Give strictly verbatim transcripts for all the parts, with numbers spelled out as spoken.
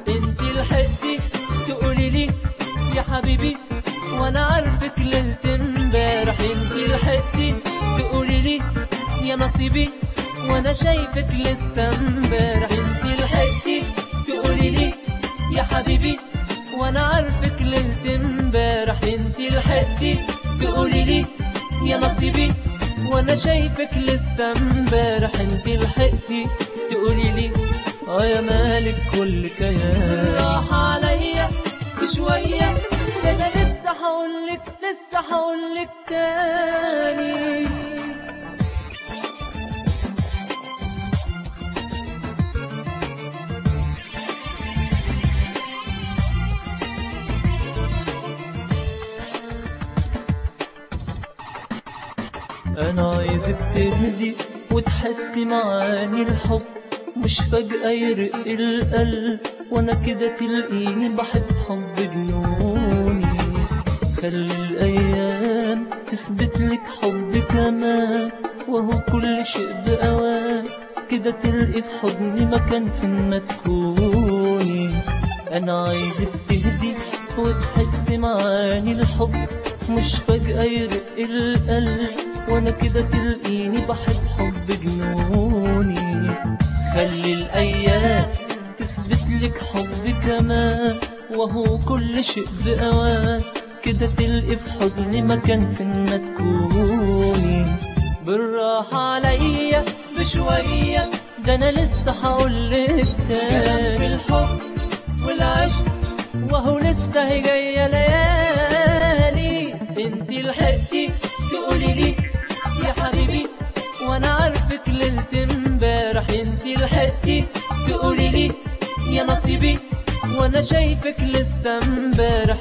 انت لحقتي تقولي لي يا حبيبي وانا عارفك ليلة امبارح. انت لحقتي تقولي لي يا نصيبي وانا شايفك لسه امبارح. انت لحقتي تقولي لي يا حبيبي وانا عارفك ليلة امبارح. انت لحقتي تقولي لي يا نصيبي وانا شايفك لسه امبارح. انت لحقتي تقولي لي اه يا مالك كل كيان راح عليا بشوية. ده انا لسه هقولك لسه هقولك تاني. انا عايزك تهدي وتحسي معاني الحب، مش فجأة يرق القلب وانا كده تلقيني بحب حب جنوني. خلي الايام تثبت لك حب كمان، وهو كل شيء بأوان كده تلقي في حضني مكان فين ما تكوني. انا عايزك تهدي وتحسي معاني الحب، مش فجأة يرق القلب وانا كده تلقيني بحب حب جنوني. خلي الايام تثبت لك حب كمان، وهو كل شيء بأوان كده تلقي في حضني مكان فين ما تكوني. بالراحة عليا بشوية، ده انا لسه هقولك تاني. في الحب والعشق وهو لسه هي جاية ليالي. انت لحقتي تقولي لي يا حبيبي وانا عارفك ليلة امبارح. انت لحقتي تقولي لي يا نصيبي وانا شايفك لسه امبارح.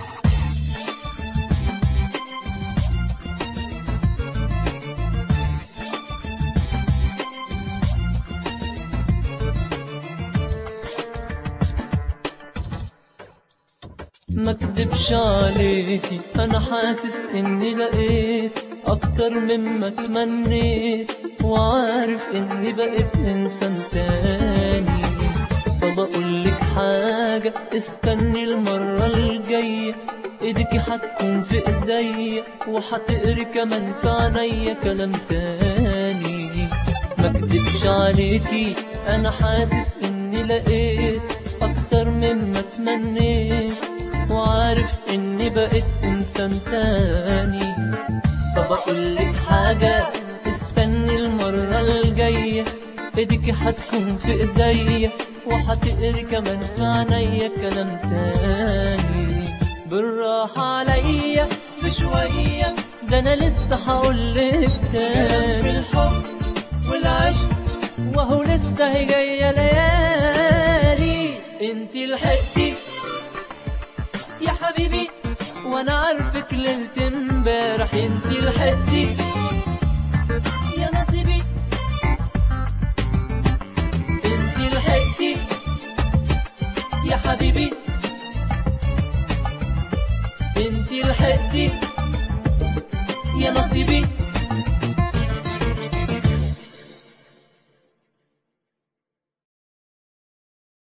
ما اكدبش عليكي انا حاسس اني لقيت اكتر مما تمنيت، وعارف اني بقيت انسان تاني. فبقولك حاجة استني المرة الجاية، ايديكي هتكون في ايديا وهتقري كمان في عينيا كلام تاني. ما اكدبش عليكي انا حاسس اني لقيت اكتر مما تمنيت، وعارف اني بقيت انسان تاني. فبقولك حاجة استني المرة الجاية، ايديكي هتكون في ايديا وهتقري كمان في عينيا كلام تاني. بالراحة عليا بشوية، ده انا لسه هقولك تاني. في الحب والعشق وهو لسه هي جاية ليالي. انت لحقتي يا حبيبي وانا عارفك ليلة امبارح. انت لحقتي